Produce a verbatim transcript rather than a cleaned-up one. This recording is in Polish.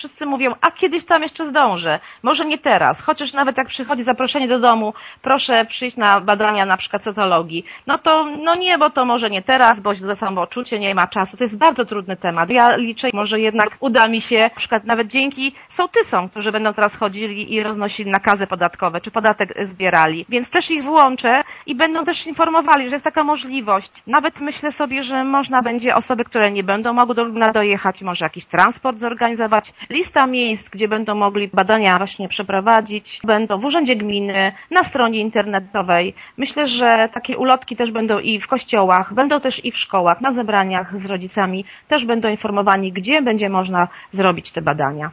Wszyscy mówią, a kiedyś tam jeszcze zdążę, może nie teraz, chociaż nawet jak przychodzi zaproszenie do domu, proszę przyjść na badania na przykład cytologii, no to no nie, bo to może nie teraz, bo za samopoczucie nie ma czasu, to jest bardzo trudny temat. Ja liczę, może jednak uda mi się, na przykład nawet dzięki sołtysom, którzy będą teraz chodzili i roznosili nakazy podatkowe, czy podatek zbierali, więc też ich włączę i będą też informowali, że jest taka możliwość. Nawet myślę sobie, że można będzie osoby, które nie będą mogły do Lubna dojechać, może jakiś transport zorganizować. Lista miejsc, gdzie będą mogli badania właśnie przeprowadzić, będą w Urzędzie Gminy, na stronie internetowej. Myślę, że takie ulotki też będą i w kościołach, będą też i w szkołach, na zebraniach z rodzicami, też będą informowani, gdzie będzie można zrobić te badania.